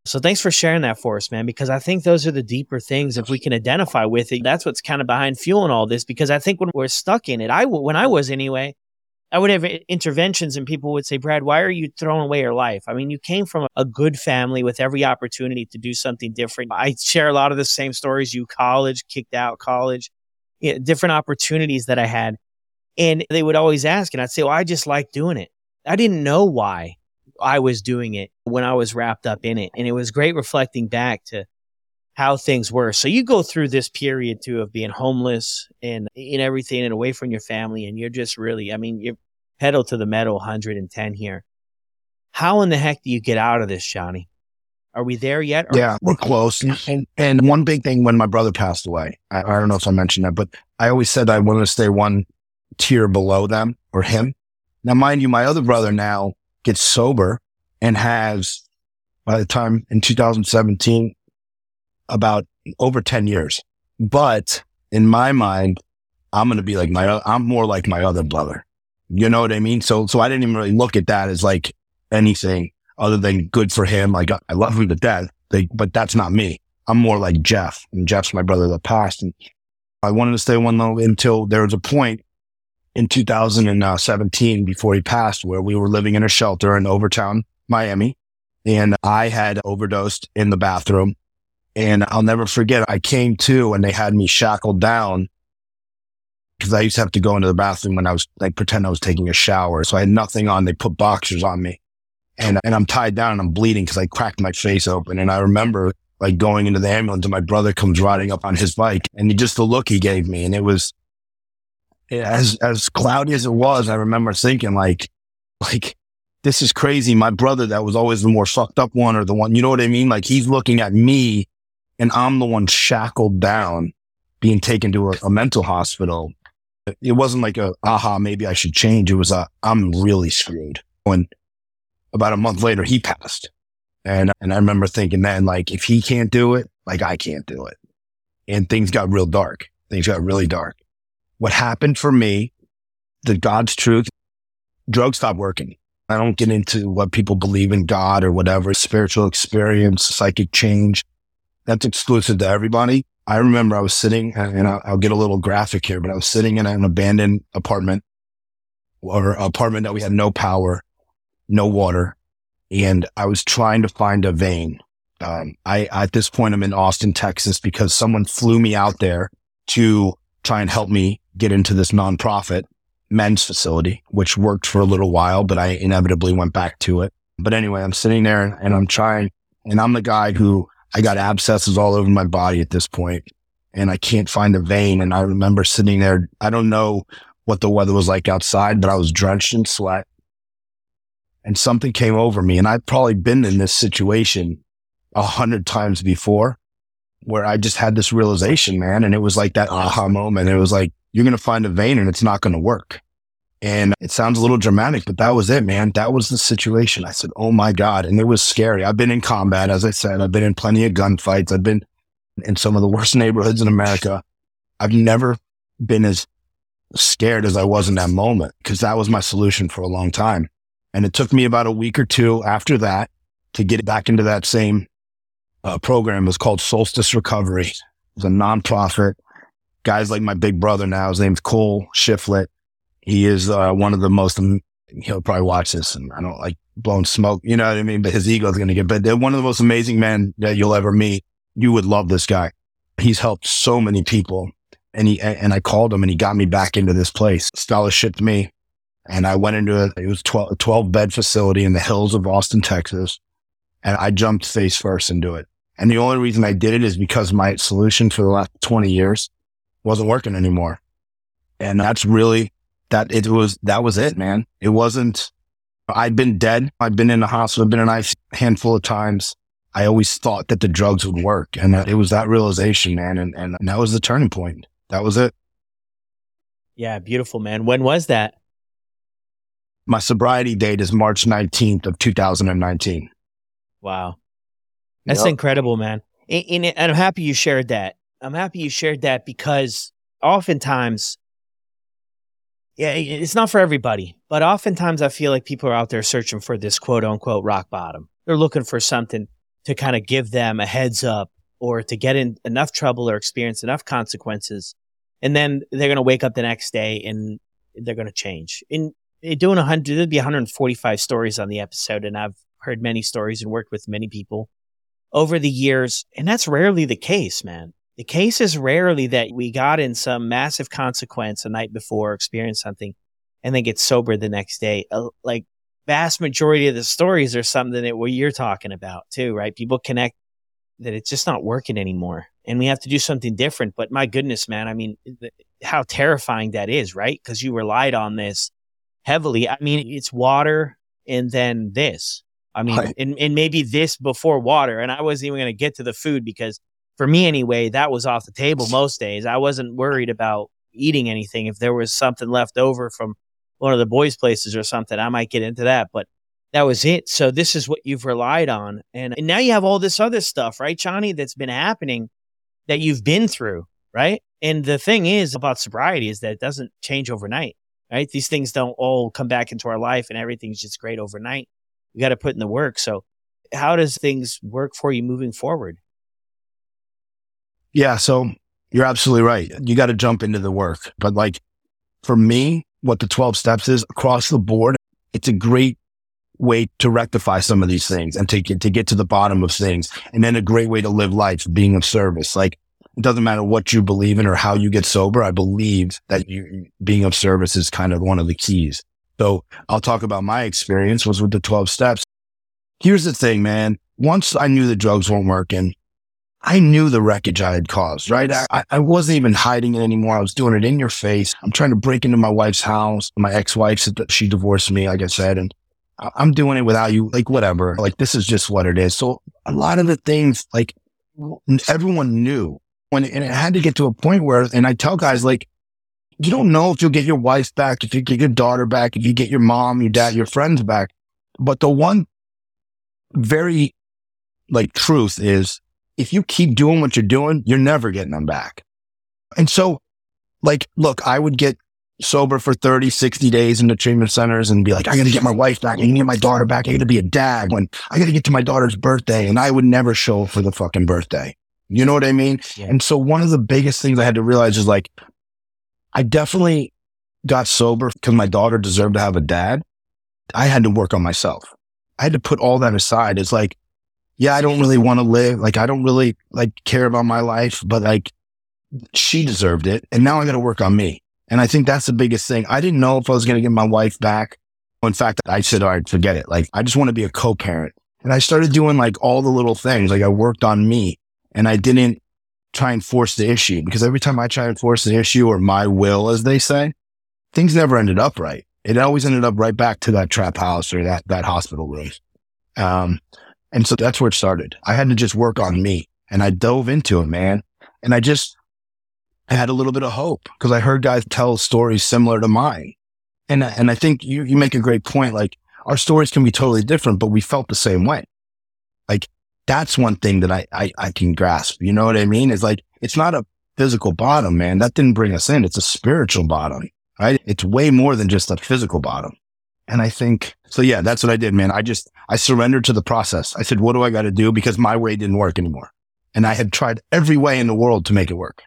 So thanks for sharing that for us, man, because I think those are the deeper things. If we can identify with it, that's what's kind of behind fueling all this, because I think when we're stuck in it, I, when I was anyway, I would have interventions and people would say, Brad, why are you throwing away your life? I mean, you came from a good family with every opportunity to do something different. I share a lot of the same stories. You college, kicked out college, you know, different opportunities that I had. And they would always ask, and I'd say, well, I just like doing it. I didn't know why I was doing it when I was wrapped up in it. And it was great reflecting back to how things were. So you go through this period too of being homeless and in everything and away from your family. And you're just really, I mean, you're pedal to the metal one hundred ten here. How in the heck do you get out of this, Johnny? Are we there yet? Or- yeah, we're close. And, and one big thing when my brother passed away, I, I don't know if I mentioned that, but I always said I wanted to stay one tier below them or him. Now, mind you, my other brother now gets sober and has, by the time in two thousand seventeen, about over ten years. But in my mind, I'm going to be like my, I'm more like my other brother. You know what I mean? So, so I didn't even really look at that as like anything other than good for him. Like I love him to death, they, but that's not me. I'm more like Jeff, and Jeff's my brother that passed. And I wanted to stay one low until there was a point in two thousand seventeen before he passed where we were living in a shelter in Overtown, Miami. And I had overdosed in the bathroom. And I'll never forget, I came to and they had me shackled down because I used to have to go into the bathroom when I was like, pretend I was taking a shower. So I had nothing on. They put boxers on me and, and I'm tied down and I'm bleeding because I cracked my face open. And I remember like going into the ambulance and my brother comes riding up on his bike and just the look he gave me. And it was as, as cloudy as it was. I remember thinking like, like, this is crazy. My brother that was always the more fucked up one or the one, you know what I mean? Like he's looking at me and I'm the one shackled down being taken to a, a mental hospital. It wasn't like a, aha, maybe I should change. It was a, I'm really screwed. When about a month later, he passed. And, and I remember thinking then, like, if he can't do it, like I can't do it. And things got real dark. Things got really dark. What happened for me, the God's truth, drugs stopped working. I don't get into what people believe in God or whatever, spiritual experience, psychic change. That's exclusive to everybody. I remember I was sitting, and I'll, I'll get a little graphic here, but I was sitting in an abandoned apartment or an apartment that we had no power, no water. And I was trying to find a vein. Um, I, at this point, I'm in Austin, Texas, because someone flew me out there to try and help me get into this nonprofit men's facility, which worked for a little while, but I inevitably went back to it. But anyway, I'm sitting there and, and I'm trying, and I'm the guy who I got abscesses all over my body at this point, and I can't find a vein. And I remember sitting there. I don't know what the weather was like outside, but I was drenched in sweat and something came over me. And I've probably been in this situation a hundred times before where I just had this realization, man. And it was like that aha moment. It was like, you're going to find a vein and it's not going to work. And it sounds a little dramatic, but that was it, man. That was the situation. I said, oh my God. And it was scary. I've been in combat, as I said, I've been in plenty of gunfights. I've been in some of the worst neighborhoods in America. I've never been as scared as I was in that moment because that was my solution for a long time. And it took me about a week or two after that to get back into that same uh, program. It was called Solstice Recovery. It was a nonprofit. Guys like my big brother now, his name's Cole Shiflett. He is uh, one of the most, he'll probably watch this and I don't like blowing smoke, you know what I mean? But his ego is going to get, but they're one of the most amazing men that you'll ever meet. You would love this guy. He's helped so many people. And he, and I called him and he got me back into this place, scholarshiped me. And I went into it. It was twelve, a twelve bed facility in the hills of Austin, Texas. And I jumped face first into it. And the only reason I did it is because my solution for the last twenty years wasn't working anymore. And that's really, that it was, that was it, man. It wasn't, I'd been dead. I'd been in the hospital, I'd been in a handful of times. I always thought that the drugs would work. And it was that realization, man. And, and that was the turning point. That was it. Yeah. Beautiful, man. When was that? My sobriety date is March nineteenth of two thousand nineteen. Wow. That's Yep. incredible, man. And, and, and I'm happy you shared that. I'm happy you shared that because oftentimes, yeah, it's not for everybody, but oftentimes I feel like people are out there searching for this quote unquote rock bottom. They're looking for something to kind of give them a heads up or to get in enough trouble or experience enough consequences. And then they're going to wake up the next day and they're going to change. In, in doing a hundred, there'd be one hundred forty-five stories on the episode. And I've heard many stories and worked with many people over the years. And that's rarely the case, man. The case is rarely that we got in some massive consequence the night before, experienced something, and then get sober the next day. Uh, like vast majority of the stories are something that what you're talking about too, right? People connect that it's just not working anymore and we have to do something different. But my goodness, man, I mean, th- how terrifying that is, right? Because you relied on this heavily. I mean, it's water and then this. I mean, right. and, and maybe this before water. And I wasn't even going to get to the food because for me anyway, that was off the table most days. I wasn't worried about eating anything. If there was something left over from one of the boys' places or something, I might get into that. But that was it. So this is what you've relied on. And, and now you have all this other stuff, right, Johnny, that's been happening that you've been through, right? And the thing is about sobriety is that it doesn't change overnight, right? These things don't all come back into our life and everything's just great overnight. You got to put in the work. So how does things work for you moving forward? Yeah, so you're absolutely right. You got to jump into the work. But like for me, what the twelve steps is across the board, it's a great way to rectify some of these things and to get, to get to the bottom of things. And then a great way to live life, being of service. Like it doesn't matter what you believe in or how you get sober. I believe that you, being of service is kind of one of the keys. So I'll talk about my experience was with the twelve steps. Here's the thing, man. Once I knew the drugs weren't working, I knew the wreckage I had caused, right? I, I wasn't even hiding it anymore. I was doing it in your face. I'm trying to break into my wife's house. My ex-wife, she divorced me, like I said, and I'm doing it without you, like whatever. Like this is just what it is. So a lot of the things, like everyone knew when, and it had to get to a point where, and I tell guys like, you don't know if you'll get your wife back, if you get your daughter back, if you get your mom, your dad, your friends back. But the one very like truth is, if you keep doing what you're doing, you're never getting them back. And so like, look, I would get sober for thirty, sixty days in the treatment centers and be like, I got to get my wife back. I got to get my daughter back. I got to be a dad when I got to get to my daughter's birthday. And I would never show up for the fucking birthday. You know what I mean? Yeah. And so one of the biggest things I had to realize is like, I definitely got sober because my daughter deserved to have a dad. I had to work on myself. I had to put all that aside. It's like, yeah, I don't really want to live. Like, I don't really like care about my life, but like she deserved it. And now I got to work on me. And I think that's the biggest thing. I didn't know if I was going to get my wife back. In fact, I said, all right, forget it. Like, I just want to be a co-parent. And I started doing like all the little things. Like I worked on me and I didn't try and force the issue because every time I try and force the issue or my will, as they say, things never ended up right. It always ended up right back to that trap house or that, that hospital room. Um, And so that's where it started. I had to just work on me and I dove into it, man. And I just, I had a little bit of hope because I heard guys tell stories similar to mine. And, and I think you, you make a great point. Like our stories can be totally different, but we felt the same way. Like that's one thing that I, I, I can grasp. You know what I mean? It's like, it's not a physical bottom, man. That didn't bring us in. It's a spiritual bottom, right? It's way more than just a physical bottom. And I think, so yeah, that's what I did, man. I just, I surrendered to the process. I said, what do I got to do? Because my way didn't work anymore. And I had tried every way in the world to make it work.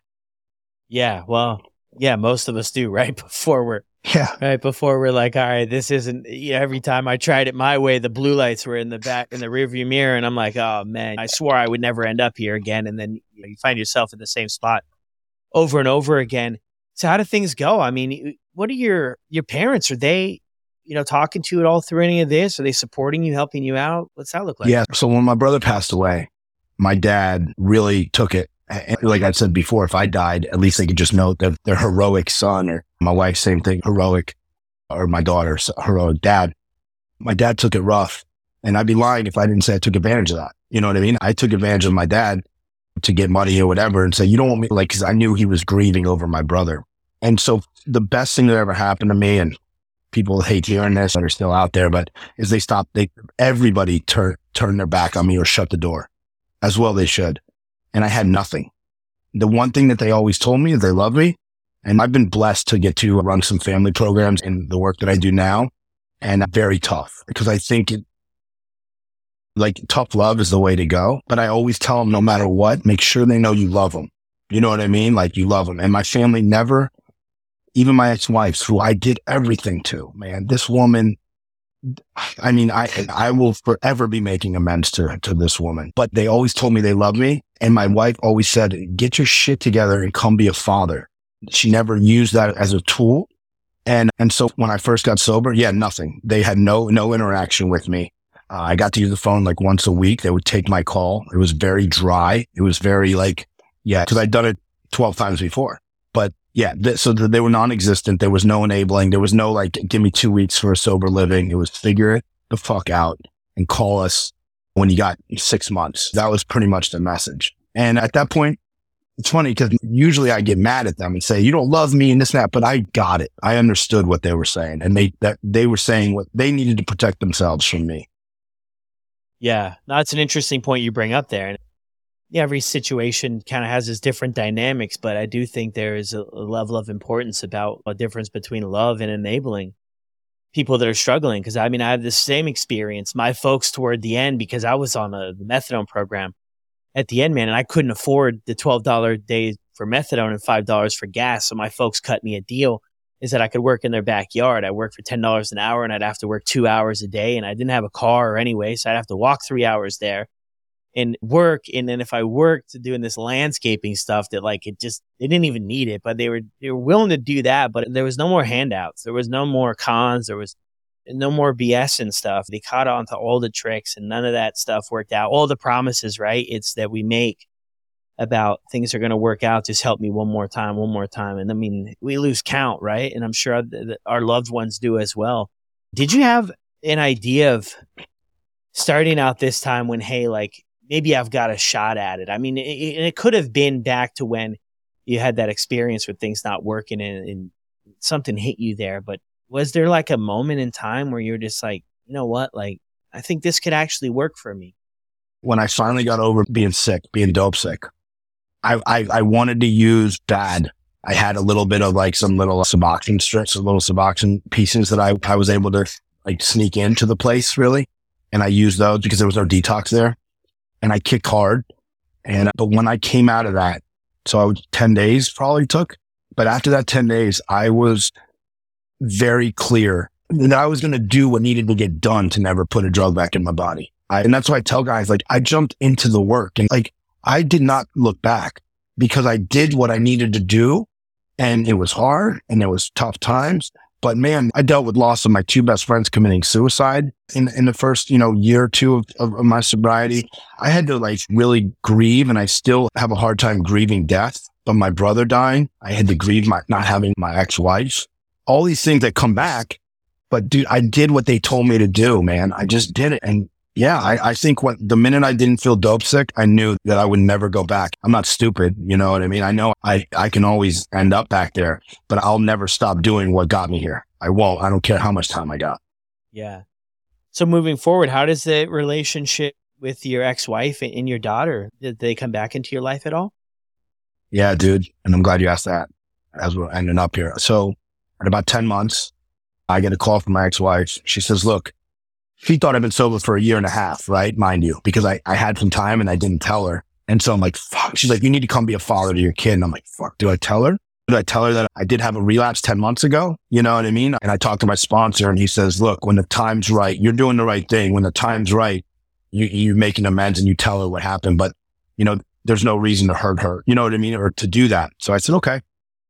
Yeah. Well, yeah, most of us do, right? Before we're, yeah, right. Before we're like, all right, this isn't, you know, every time I tried it my way, the blue lights were in the back, in the rearview mirror. And I'm like, oh man, I swore I would never end up here again. And then you know, you find yourself in the same spot over and over again. So how do things go? I mean, what are your, your parents? Are they, you know, talking to you at all through any of this? Are they supporting you, helping you out? What's that look like? Yeah. So when my brother passed away, my dad really took it. And like I said before, if I died, at least they could just know that their heroic son, or my wife, same thing, heroic, or my daughter's heroic dad. My dad took it rough. And I'd be lying if I didn't say I took advantage of that. You know what I mean? I took advantage of my dad to get money or whatever and say, you don't want me, like, cause I knew he was grieving over my brother. And so the best thing that ever happened to me, and people hate hearing this that are still out there, but is they stopped, they, everybody turned, turned their back on me or shut the door, as well they should. And I had nothing. The one thing that they always told me is they love me. And I've been blessed to get to run some family programs in the work that I do now. And very tough because I think it, like tough love is the way to go. But I always tell them, no matter what, make sure they know you love them. You know what I mean? Like you love them. And my family never, even my ex-wives, who I did everything to, man, this woman, I mean, I I will forever be making amends to to this woman. But they always told me they love me. And my wife always said, get your shit together and come be a father. She never used that as a tool. And and so when I first got sober, yeah, nothing. They had no no interaction with me. Uh, I got to use the phone like once a week. They would take my call. It was very dry. It was very like, yeah, because I'd done it twelve times before. But yeah, th- so th- they were non-existent. There was no enabling. There was no like, give me two weeks for a sober living. It was figure it the fuck out and call us when you got six months. That was pretty much the message. And at that point, it's funny because usually I get mad at them and say, you don't love me and this and that, but I got it. I understood what they were saying. And they, that they were saying what they needed to protect themselves from me. Yeah, that's an interesting point you bring up there. And yeah, every situation kind of has its different dynamics, but I do think there is a, a level of importance about a difference between love and enabling people that are struggling. Because I mean, I had the same experience. My folks toward the end, because I was on a methadone program at the end, man, and I couldn't afford the twelve dollars a day for methadone and five dollars for gas. So my folks cut me a deal is that I could work in their backyard. I worked for ten dollars an hour and I'd have to work two hours a day, and I didn't have a car or anyway. So I'd have to walk three hours there and work. And then if I worked doing this landscaping stuff that like, it just, they didn't even need it, but they were, they were willing to do that. But there was no more handouts. There was no more cons. There was no more B S and stuff. They caught on to all the tricks and none of that stuff worked out. All the promises, right? It's that we make about things are going to work out. Just help me one more time, one more time. And I mean, we lose count, right? And I'm sure that our loved ones do as well. Did you have an idea of starting out this time when, hey, like, maybe I've got a shot at it? I mean, it, it could have been back to when you had that experience with things not working and, and something hit you there. But was there like a moment in time where you're just like, you know what, like, I think this could actually work for me? When I finally got over being sick, being dope sick, I, I, I wanted to use bad. I had a little bit of like some little Suboxone strips, some little Suboxone pieces that I, I was able to like sneak into the place really. And I used those because there was no detox there. And I kicked hard. And, but when I came out of that, so I was ten days probably took, but after that ten days, I was very clear that I was going to do what needed to get done to never put a drug back in my body. I, and that's why I tell guys, like, I jumped into the work and like, I did not look back because I did what I needed to do. And it was hard and it was tough times. But man, I dealt with loss of my two best friends committing suicide in, in the first, you know, year or two of, of, of my sobriety. I had to like really grieve, and I still have a hard time grieving death. But my brother dying, I had to grieve my not having my ex-wife. All these things that come back. But dude, I did what they told me to do, man. I just did it. And yeah, I, I think when the minute I didn't feel dope sick, I knew that I would never go back. I'm not stupid. You know what I mean? I know I, I can always end up back there, but I'll never stop doing what got me here. I won't. I don't care how much time I got. Yeah. So moving forward, how does the relationship with your ex-wife and your daughter, did they come back into your life at all? Yeah, dude. And I'm glad you asked that as we're ending up here. So at about ten months, I get a call from my ex-wife. She says, look, she thought I'd been sober for a year and a half, right? Mind you, because I, I had some time and I didn't tell her. And so I'm like, fuck. She's like, you need to come be a father to your kid. And I'm like, fuck, do I tell her? Do I tell her that I did have a relapse ten months ago? You know what I mean? And I talked to my sponsor and he says, look, when the time's right, you're doing the right thing. When the time's right, you, you're making amends and you tell her what happened. But, you know, there's no reason to hurt her. You know what I mean? Or to do that. So I said, okay.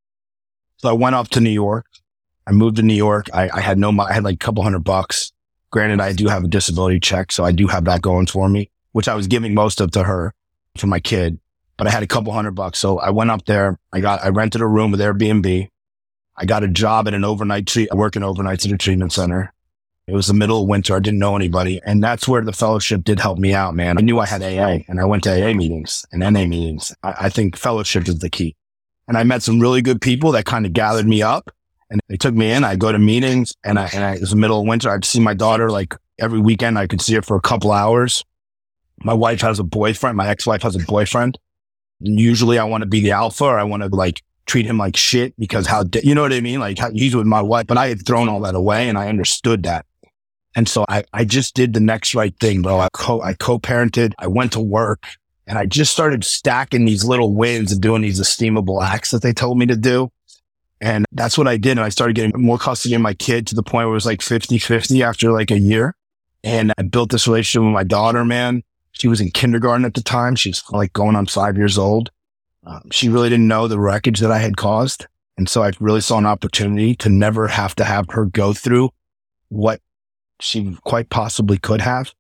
So I went up to New York. I moved to New York. I, I had no, I had like a couple hundred bucks. Granted, I do have a disability check, so I do have that going for me, which I was giving most of to her for my kid, but I had a couple hundred bucks. So I went up there. I got, I rented a room with Airbnb. I got a job at an overnight treat, working overnights at a treatment center. It was the middle of winter. I didn't know anybody. And that's where the fellowship did help me out, man. I knew I had A A and I went to A A meetings and N A meetings. I, I think fellowship is the key. And I met some really good people that kind of gathered me up. And they took me in. I go to meetings, and I, and I, it was the middle of winter. I'd see my daughter like every weekend. I could see her for a couple hours. My wife has a boyfriend. My ex-wife has a boyfriend. And usually I want to be the alpha, or I want to like treat him like shit because how, you know what I mean? Like how, he's with my wife, but I had thrown all that away and I understood that. And so I, I just did the next right thing, bro. I co I co-parented, I went to work, and I just started stacking these little wins and doing these esteemable acts that they told me to do. And that's what I did. And I started getting more custody of my kid to the point where it was like fifty fifty after like a year. And I built this relationship with my daughter, man. She was in kindergarten at the time. She's like going on five years old. Um, she really didn't know the wreckage that I had caused. And so I really saw an opportunity to never have to have her go through what she quite possibly could have.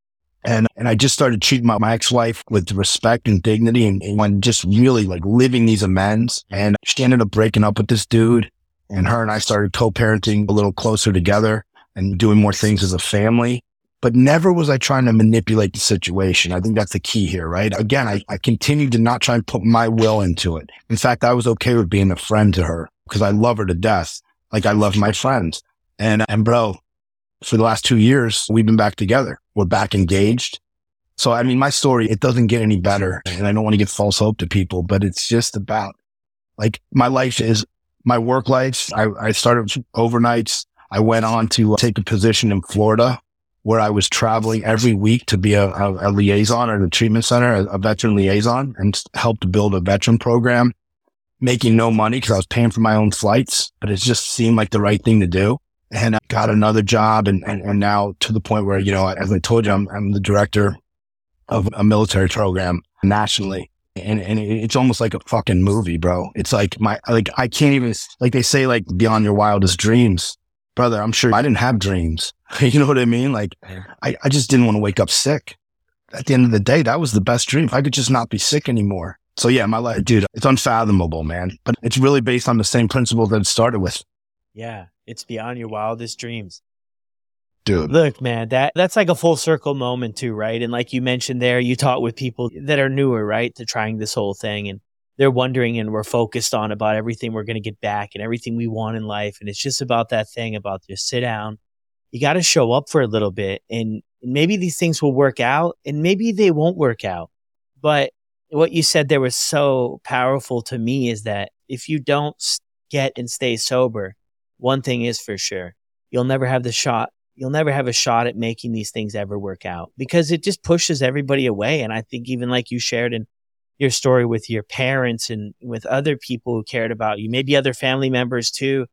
And and I just started treating my, my ex-wife with respect and dignity and, and just really like living these amends. And she ended up breaking up with this dude, and her and I started co-parenting a little closer together and doing more things as a family. But never was I trying to manipulate the situation. I think that's the key here, right? Again, I, I continued to not try and put my will into it. In fact, I was okay with being a friend to her because I love her to death. Like I love my friends. And, and bro, for the last two years, we've been back together. We're back engaged. So, I mean, my story, it doesn't get any better. And I don't want to give false hope to people, but it's just about like my life is my work life. I, I started overnights. I went on to take a position in Florida where I was traveling every week to be a, a, a liaison at a treatment center, a, a veteran liaison, and helped build a veteran program, making no money because I was paying for my own flights, but it just seemed like the right thing to do. And I got another job, and, and, and now to the point where, you know, as I told you, I'm, I'm the director of a military program nationally. And, and it's almost like a fucking movie, bro. It's like my, like, I can't even, like they say, like beyond your wildest dreams. Brother, I'm sure I didn't have dreams. You know what I mean? Like, I, I just didn't want to wake up sick. At the end of the day, that was the best dream. If I could just not be sick anymore. So yeah, my life, dude, it's unfathomable, man. But it's really based on the same principle that it started with. Yeah, it's beyond your wildest dreams. Dude. Look, man, that that's like a full circle moment too, right? And like you mentioned there, you talk with people that are newer, right, to trying this whole thing. And they're wondering and we're focused on about everything we're going to get back and everything we want in life. And it's just about that thing about just sit down. You got to show up for a little bit, and maybe these things will work out and maybe they won't work out. But what you said there was so powerful to me is that if you don't get and stay sober, one thing is for sure, you'll never have the shot. You'll never have a shot at making these things ever work out because it just pushes everybody away. And I think even like you shared in your story with your parents and with other people who cared about you, maybe other family members too,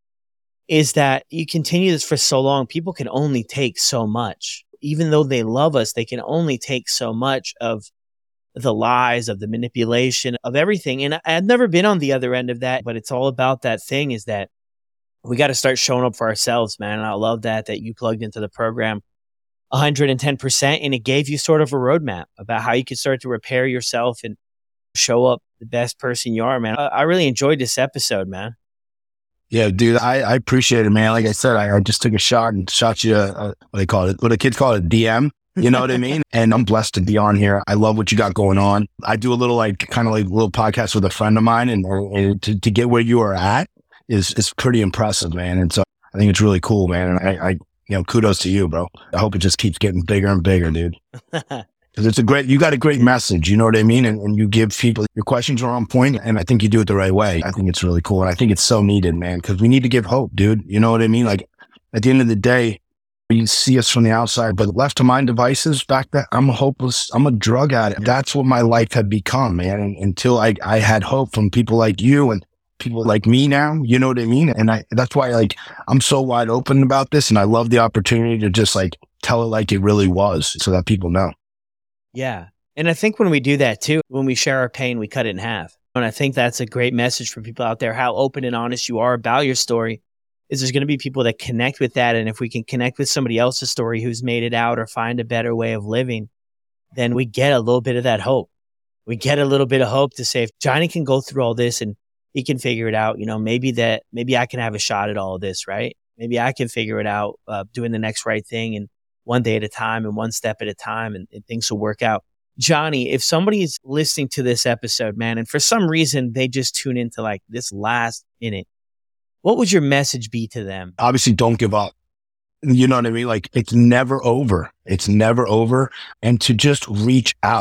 is that you continue this for so long. People can only take so much. Even though they love us, they can only take so much of the lies, of the manipulation, of everything. And I've never been on the other end of that, but it's all about that thing is that we got to start showing up for ourselves, man. And I love that, that you plugged into the program one hundred ten percent and it gave you sort of a roadmap about how you can start to repair yourself and show up the best person you are, man. I, I really enjoyed this episode, man. Yeah, dude, I, I appreciate it, man. Like I said, I, I just took a shot and shot you a, a what they call it, what the kids call it, a D M. You know what I mean? And I'm blessed to be on here. I love what you got going on. I do a little like kind of like little podcast with a friend of mine, and, and to, to get where you are at is is pretty impressive, man. And so I think it's really cool, man. And I, I you know, kudos to you, bro. I hope it just keeps getting bigger and bigger, dude. Because it's a great, you got a great message, you know what I mean? And, and you give people, your questions are on point, and I think you do it the right way. I think it's really cool. And I think it's so needed, man, because we need to give hope, dude. You know what I mean? Like at the end of the day, you see us from the outside, but left to my devices back then, I'm a hopeless, I'm a drug addict. That's what my life had become, man. And until I, I had hope from people like you and people like me now, you know what I mean? And I, that's why like, I'm so wide open about this. And I love the opportunity to just like tell it like it really was so that people know. Yeah. And I think when we do that too, when we share our pain, we cut it in half. And I think that's a great message for people out there, how open and honest you are about your story. Is there's going to be people that connect with that. And if we can connect with somebody else's story who's made it out or find a better way of living, then we get a little bit of that hope. We get a little bit of hope to say, if Johnny can go through all this and he can figure it out, you know, maybe that, maybe I can have a shot at all of this, right? Maybe I can figure it out, uh, doing the next right thing and one day at a time and one step at a time, and, and things will work out. Johnny, if somebody is listening to this episode, man, and for some reason they just tune into like this last minute, what would your message be to them? Obviously, don't give up. You know what I mean? Like, it's never over. It's never over. And to just reach out.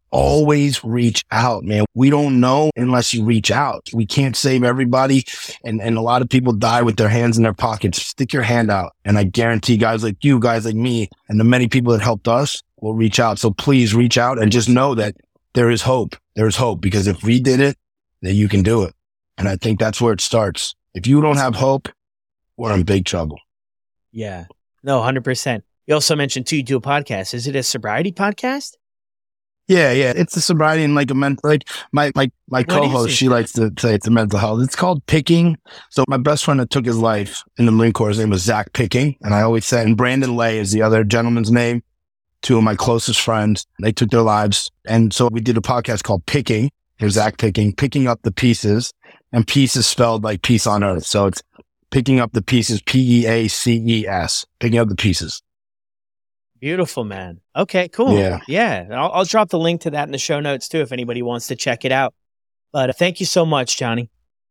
always reach out, man. We don't know unless you reach out. We can't save everybody. And, and a lot of people die with their hands in their pockets. Stick your hand out. And I guarantee guys like you, guys like me, and the many people that helped us will reach out. So please reach out and just know that there is hope. There is hope, because if we did it, then you can do it. And I think that's where it starts. If you don't have hope, we're in big trouble. Yeah. No, one hundred percent. You also mentioned too, you do a podcast. Is it a sobriety podcast? Yeah, yeah. It's a sobriety and like a mental, like my, my, my co-host, she likes to say it's a mental health. It's called Picking. So my best friend that took his life in the Marine Corps, his name was Zach Picking. And I always say, and Brandon Lay is the other gentleman's name. Two of my closest friends, they took their lives. And so we did a podcast called Picking. Here's Zach Picking, picking up the pieces, and peace is spelled like peace on earth. So it's picking up the pieces, P E A C E S, picking up the pieces. Beautiful, man. Okay, cool. Yeah. Yeah. I'll, I'll drop the link to that in the show notes too, if anybody wants to check it out. But uh, thank you so much, Johnny.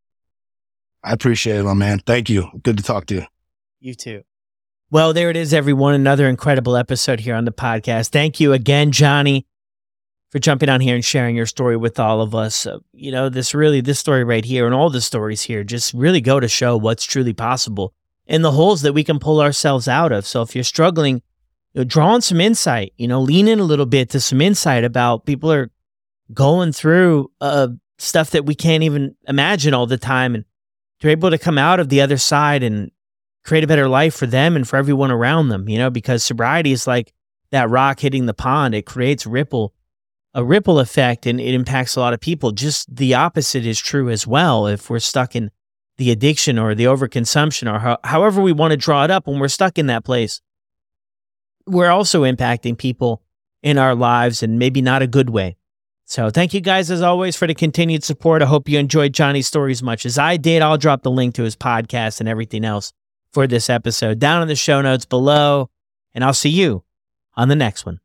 I appreciate it, my man. Thank you. Good to talk to you. You too. Well, there it is, everyone. Another incredible episode here on the podcast. Thank you again, Johnny, for jumping on here and sharing your story with all of us. Uh, you know, this really, this story right here and all the stories here just really go to show what's truly possible and the holes that we can pull ourselves out of. So if you're struggling, you know, draw on some insight, you know, lean in a little bit to some insight about people are going through uh, stuff that we can't even imagine all the time. And they're able to come out of the other side and create a better life for them and for everyone around them, you know, because sobriety is like that rock hitting the pond. It creates ripple, a ripple effect, and it impacts a lot of people. Just the opposite is true as well. If we're stuck in the addiction or the overconsumption or ho- however we want to draw it up, when we're stuck in that place, we're also impacting people in our lives, and maybe not a good way. So thank you guys, as always, for the continued support. I hope you enjoyed Johnny's story as much as I did. I'll drop the link to his podcast and everything else for this episode down in the show notes below, and I'll see you on the next one.